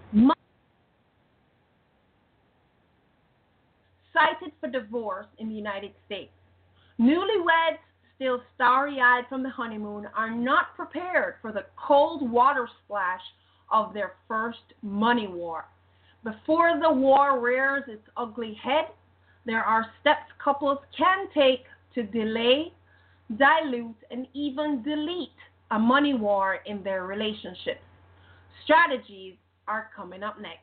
Money cited for divorce in the United States. Newlyweds, still starry-eyed from the honeymoon, are not prepared for the cold water splash of their first money war. Before the war rears its ugly head, there are steps couples can take to delay, dilute, and even delete a money war in their relationship. Strategies are coming up next.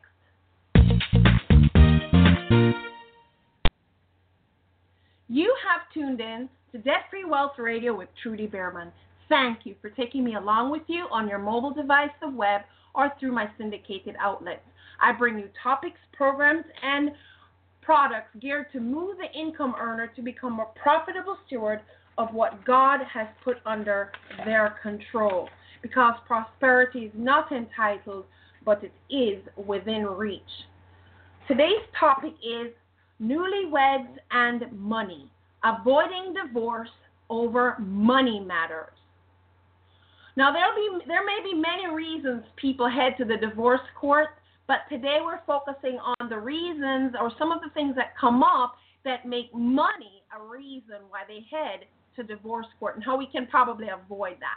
You have tuned in to Debt Free Wealth Radio with Trudy Behrman. Thank you for taking me along with you on your mobile device, the web, or through my syndicated outlets. I bring you topics, programs, and products geared to move the income earner to become a profitable steward of what God has put under their control. Because prosperity is not entitled, but it is within reach. Today's topic is newlyweds and money, avoiding divorce over money matters. Now, there may be many reasons people head to the divorce court, but today we're focusing on the reasons or some of the things that come up that make money a reason why they head to divorce court and how we can probably avoid that.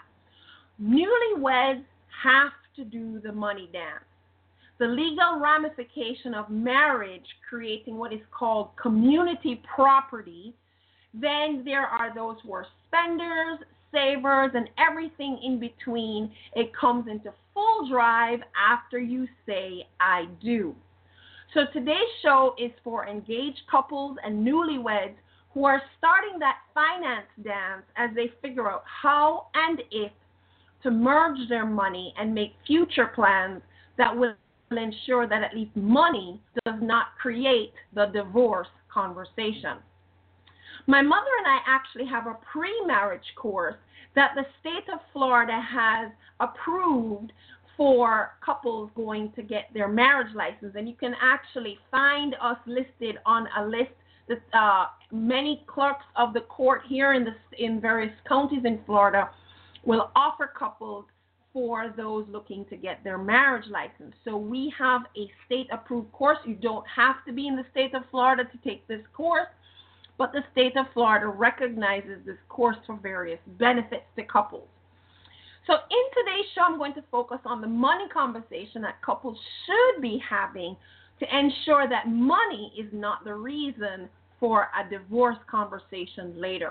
Newlyweds have to do the money dance. The legal ramification of marriage creating what is called community property. Then there are those who are spenders, savers, and everything in between. It comes into full drive after you say, I do. So today's show is for engaged couples and newlyweds who are starting that finance dance as they figure out how and if to merge their money and make future plans that will ensure that at least money does not create the divorce conversation. My mother and I actually have a pre-marriage course that the state of Florida has approved for couples going to get their marriage license. And you can actually find us listed on a list that many clerks of the court here in various counties in Florida will offer couples for those looking to get their marriage license. So we have a state-approved course. You don't have to be in the state of Florida to take this course, but the state of Florida recognizes this course for various benefits to couples. So in today's show, I'm going to focus on the money conversation that couples should be having to ensure that money is not the reason for a divorce conversation later.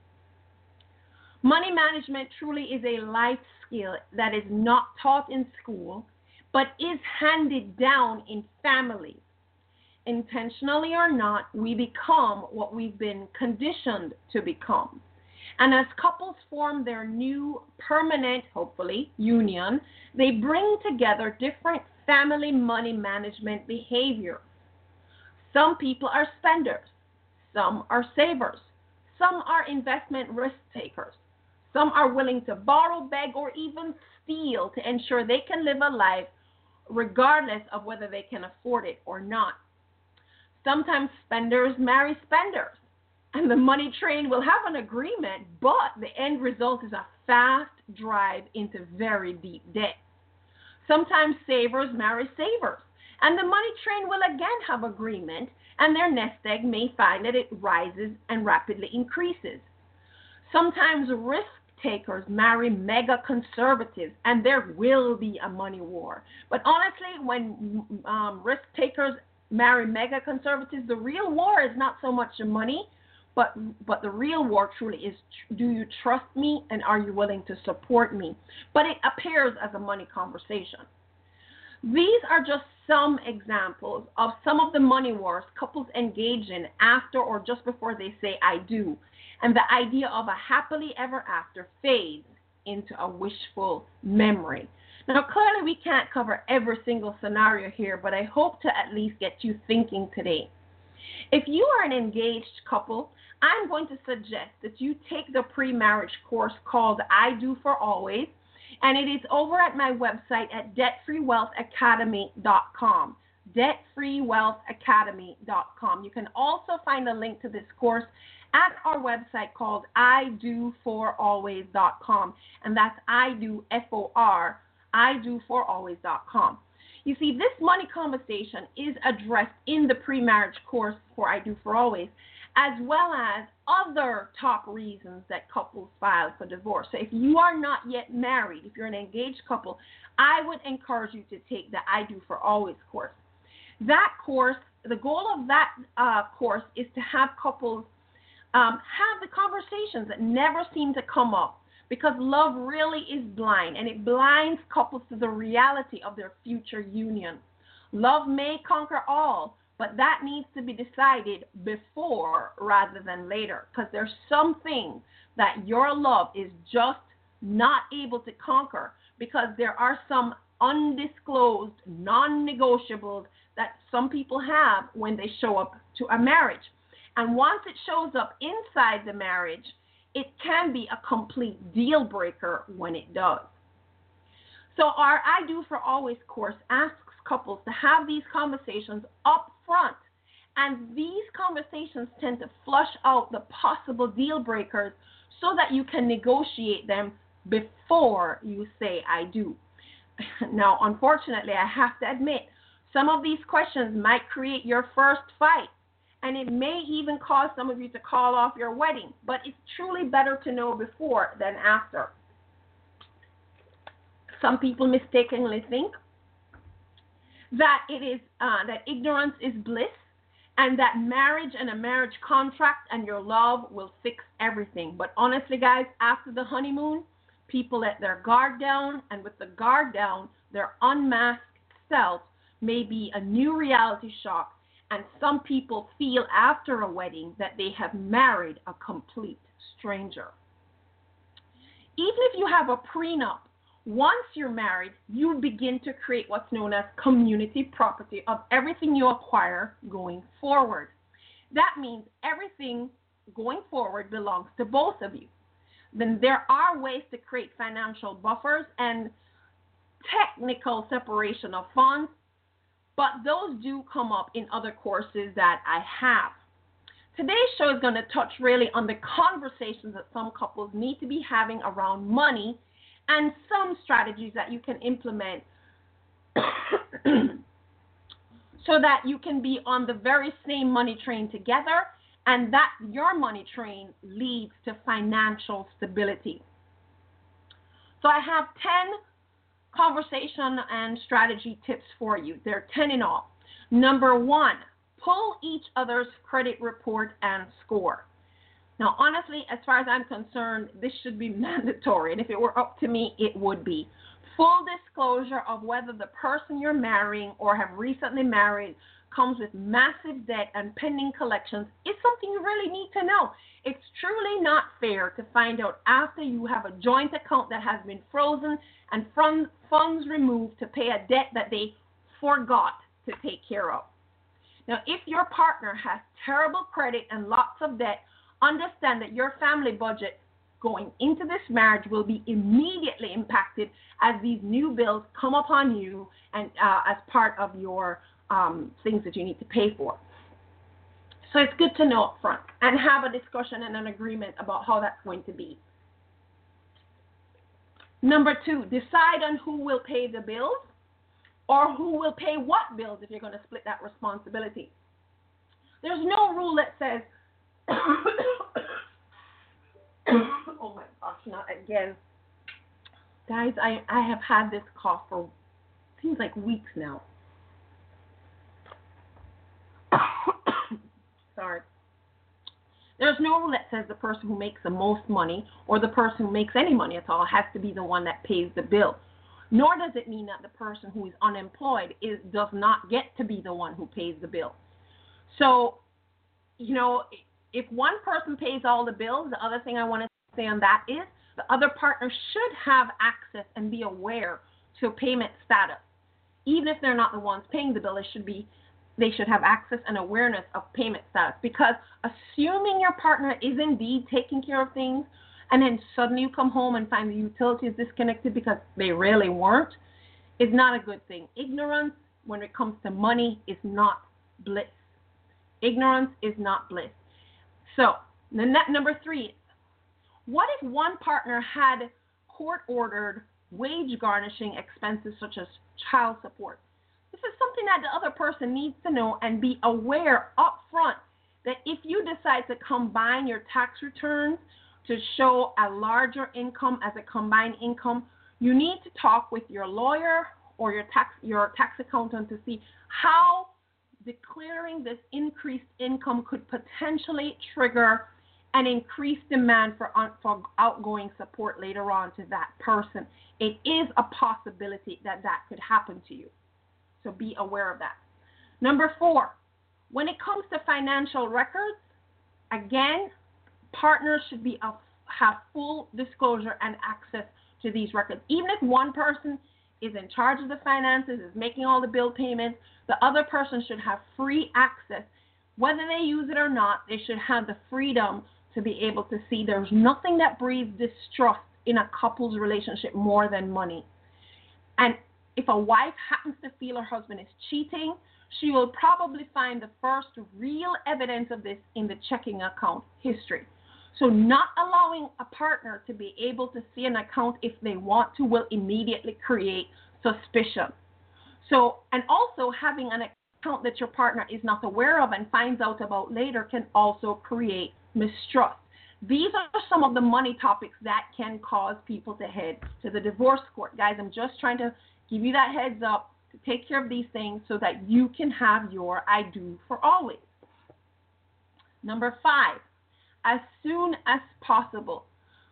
Money management truly is a life skill that is not taught in school, but is handed down in families. Intentionally or not, we become what we've been conditioned to become. And as couples form their new permanent, hopefully, union, they bring together different family money management behaviors. Some people are spenders. Some are savers. Some are investment risk takers. Some are willing to borrow, beg, or even steal to ensure they can live a life regardless of whether they can afford it or not. Sometimes spenders marry spenders, and the money train will have an agreement, but the end result is a fast drive into very deep debt. Sometimes savers marry savers, and the money train will again have agreement, and their nest egg may find that it rises and rapidly increases. Sometimes risk takers marry mega conservatives, and there will be a money war. But honestly, when risk takers marry mega conservatives, the real war is not so much the money, but the real war truly is, do you trust me and are you willing to support me? But it appears as a money conversation. These are just some examples of some of the money wars couples engage in after or just before they say I do. And the idea of a happily ever after fades into a wishful memory. Now, clearly we can't cover every single scenario here, but I hope to at least get you thinking today. If you are an engaged couple, I'm going to suggest that you take the pre-marriage course called I Do for Always, and it is over at my website at debtfreewealthacademy.com. debtfreewealthacademy.com. You can also find a link to this course at our website called idoforalways.com, and that's I do, F-O-R, idoforalways.com. You see, this money conversation is addressed in the pre-marriage course for I Do For Always, as well as other top reasons that couples file for divorce. So if you are not yet married, if you're an engaged couple, I would encourage you to take the I Do For Always course. That course, the goal of that course is to have couples have the conversations that never seem to come up, because love really is blind, and it blinds couples to the reality of their future union. Love may conquer all, but that needs to be decided before rather than later, because there's something that your love is just not able to conquer, because there are some undisclosed non-negotiables that some people have when they show up to a marriage. And once it shows up inside the marriage, it can be a complete deal breaker when it does. So our I Do For Always course asks couples to have these conversations up front. And these conversations tend to flush out the possible deal breakers so that you can negotiate them before you say I do. Now, unfortunately, I have to admit, some of these questions might create your first fight, and it may even cause some of you to call off your wedding, but it's truly better to know before than after. Some people mistakenly think that it is that ignorance is bliss, and that marriage and a marriage contract and your love will fix everything. But honestly, guys, after the honeymoon, people let their guard down, and with the guard down, their unmasked self may be a new reality shock, and some people feel after a wedding that they have married a complete stranger. Even if you have a prenup, once you're married, you begin to create what's known as community property of everything you acquire going forward. That means everything going forward belongs to both of you. Then there are ways to create financial buffers and technical separation of funds, but those do come up in other courses that I have. Today's show is going to touch really on the conversations that some couples need to be having around money and some strategies that you can implement so that you can be on the very same money train together, and that your money train leads to financial stability. So I have 10 conversation and strategy tips for you. There are 10 in all. Number 1, pull each other's credit report and score. Now, honestly, as far as I'm concerned, this should be mandatory, and if it were up to me, it would be. Full disclosure of whether the person you're marrying or have recently married comes with massive debt and pending collections is something you really need to know. It's truly not fair to find out after you have a joint account that has been frozen and funds removed to pay a debt that they forgot to take care of. Now, if your partner has terrible credit and lots of debt, understand that your family budget going into this marriage will be immediately impacted as these new bills come upon you and as part of your things that you need to pay for. So it's good to know up front and have a discussion and an agreement about how that's going to be. Number 2, decide on who will pay the bills or who will pay what bills if you're going to split that responsibility. There's no rule that says, oh my gosh, not again. Guys, I have had this cough for seems like weeks now. Sorry. There's no rule that says the person who makes the most money or the person who makes any money at all has to be the one that pays the bill. Nor does it mean that the person who is unemployed does not get to be the one who pays the bill. So, you know, if one person pays all the bills, the other thing I want to say on that is the other partner should have access and be aware to payment status. Even if they're not the ones paying the bill, they should have access and awareness of payment status, because assuming your partner is indeed taking care of things and then suddenly you come home and find the utility is disconnected because they really weren't is not a good thing. Ignorance when it comes to money is not bliss. Ignorance is not bliss. So, number 3, what if one partner had court-ordered wage garnishing expenses such as child support? This is something that the other person needs to know and be aware up front that if you decide to combine your tax returns to show a larger income as a combined income, you need to talk with your lawyer or your tax accountant to see how declaring this increased income could potentially trigger an increased demand for outgoing support later on to that person. It is a possibility that that could happen to you. So be aware of that. Number 4, when it comes to financial records, again, partners should have full disclosure and access to these records. Even if one person is in charge of the finances, is making all the bill payments, the other person should have free access. Whether they use it or not, they should have the freedom to be able to see. There's nothing that breeds distrust in a couple's relationship more than money. And if a wife happens to feel her husband is cheating, she will probably find the first real evidence of this in the checking account history. So not allowing a partner to be able to see an account if they want to will immediately create suspicion. So, and also having an account that your partner is not aware of and finds out about later can also create mistrust. These are some of the money topics that can cause people to head to the divorce court. Guys, I'm just trying to give you that heads up to take care of these things so that you can have your I do for always. Number 5, as soon as possible,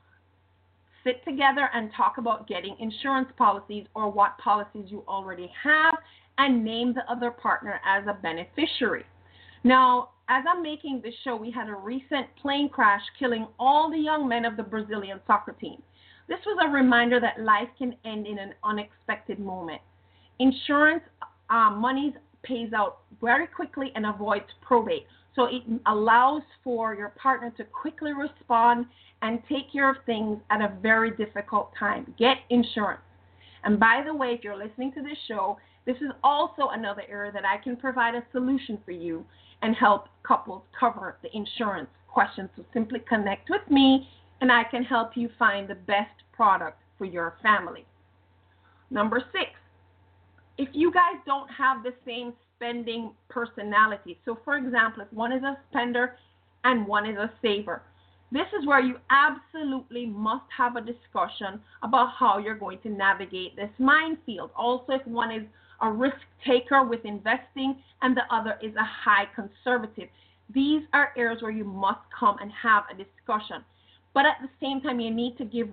sit together and talk about getting insurance policies or what policies you already have and name the other partner as a beneficiary. Now, as I'm making this show, we had a recent plane crash killing all the young men of the Brazilian soccer team. This was a reminder that life can end in an unexpected moment. Insurance monies pays out very quickly and avoids probate. So it allows for your partner to quickly respond and take care of things at a very difficult time. Get insurance. And by the way, if you're listening to this show, this is also another area that I can provide a solution for you and help couples cover the insurance questions. So simply connect with me and I can help you find the best product for your family. Number 6, if you guys don't have the same spending personality, so for example, if one is a spender and one is a saver, this is where you absolutely must have a discussion about how you're going to navigate this minefield. Also, if one is a risk taker with investing and the other is a high conservative, these are areas where you must come and have a discussion. But at the same time, you need to give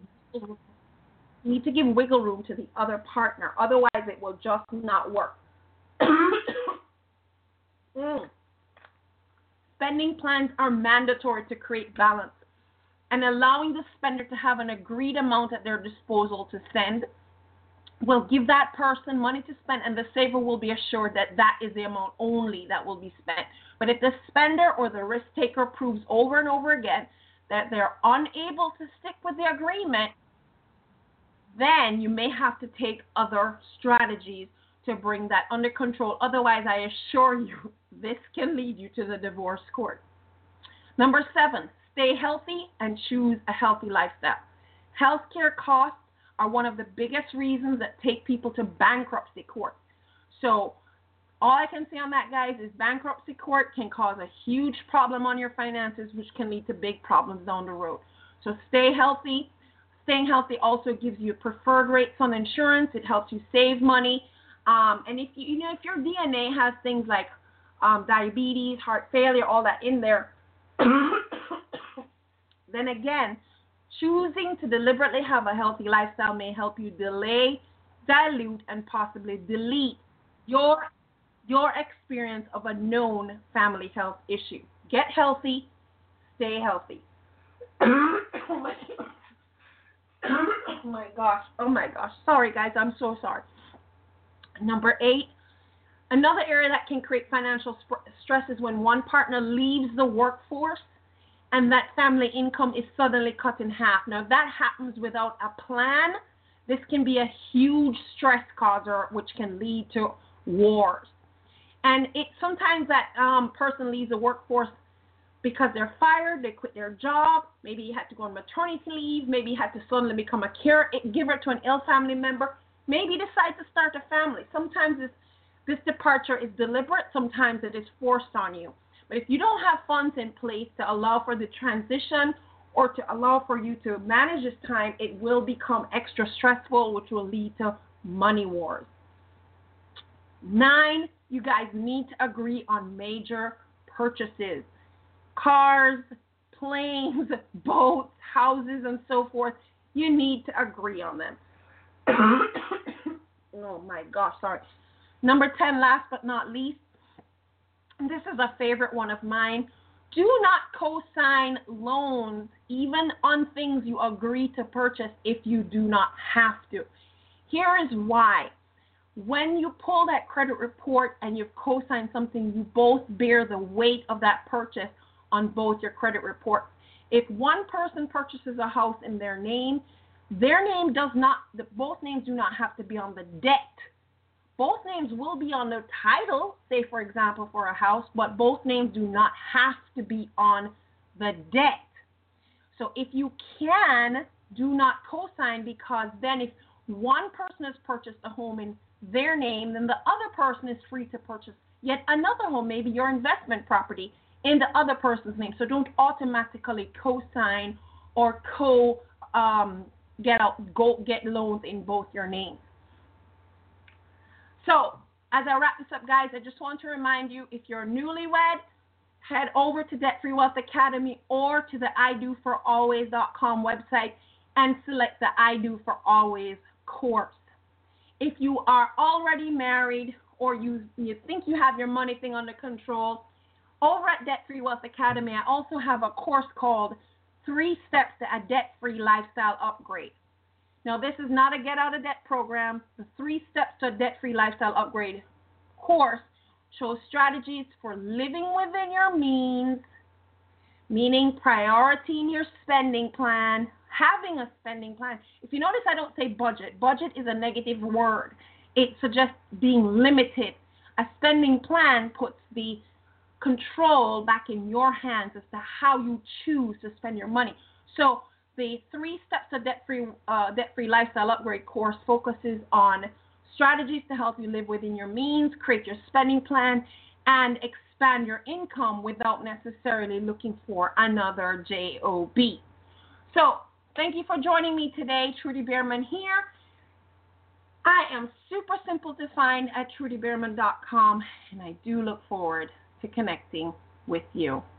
wiggle room to the other partner. Otherwise, it will just not work. Spending plans are mandatory to create balance, and allowing the spender to have an agreed amount at their disposal to spend will give that person money to spend, and the saver will be assured that that is the amount only that will be spent. But if the spender or the risk taker proves over and over again that they're unable to stick with the agreement, then you may have to take other strategies to bring that under control. Otherwise, I assure you, this can lead you to the divorce court. Number 7, stay healthy and choose a healthy lifestyle. Healthcare costs are one of the biggest reasons that take people to bankruptcy court. So all I can say on that, guys, is bankruptcy court can cause a huge problem on your finances, which can lead to big problems down the road. So stay healthy. Staying healthy also gives you preferred rates on insurance. It helps you save money. And if if your DNA has things like diabetes, heart failure, all that in there, then again, choosing to deliberately have a healthy lifestyle may help you delay, dilute, and possibly delete your experience of a known family health issue. Get healthy, stay healthy. Oh my gosh. Sorry, guys. I'm so sorry. Number 8, another area that can create financial stress is when one partner leaves the workforce and that family income is suddenly cut in half. Now, if that happens without a plan, this can be a huge stress causer, which can lead to wars. And sometimes that person leaves the workforce because they're fired, they quit their job, maybe you had to go on maternity leave, maybe you had to suddenly become a caregiver to an ill family member, maybe decide to start a family. Sometimes This departure is deliberate. Sometimes it is forced on you. But if you don't have funds in place to allow for the transition or to allow for you to manage this time, it will become extra stressful, which will lead to money wars. 9, you guys need to agree on major purchases. Cars, planes, boats, houses, and so forth. You need to agree on them. Oh my gosh, sorry. Number 10, last but not least, and this is a favorite one of mine. Do not co-sign loans, even on things you agree to purchase, if you do not have to. Here is why. When you pull that credit report and you've co-signed something, you both bear the weight of that purchase on both your credit reports. If one person purchases a house in their name does not, both names do not have to be on the debt. Both names will be on the title, say for example for a house, but both names do not have to be on the debt. So if you can, do not co-sign, because then if one person has purchased a home in their name, then the other person is free to purchase yet another home, maybe your investment property, in the other person's name. So don't automatically co-sign or get loans in both your names. So as I wrap this up, guys, I just want to remind you, if you're newlywed, head over to Debt Free Wealth Academy or to the IDoForAlways.com website and select the I Do For Always course. If you are already married or you think you have your money thing under control, over at Debt Free Wealth Academy, I also have a course called 3 Steps to a Debt-Free Lifestyle Upgrade. Now, this is not a get-out-of-debt program. The 3 Steps to a Debt-Free Lifestyle Upgrade course shows strategies for living within your means, meaning prioritizing your spending plan, having a spending plan. If you notice, I don't say budget. Budget is a negative word. It suggests being limited. A spending plan puts the control back in your hands as to how you choose to spend your money. So the 3 Steps to Debt-Free Lifestyle Upgrade course focuses on strategies to help you live within your means, create your spending plan, and expand your income without necessarily looking for another job. So thank you for joining me today. Trudy Behrman here. I am super simple to find at trudybehrman.com, and I do look forward to connecting with you.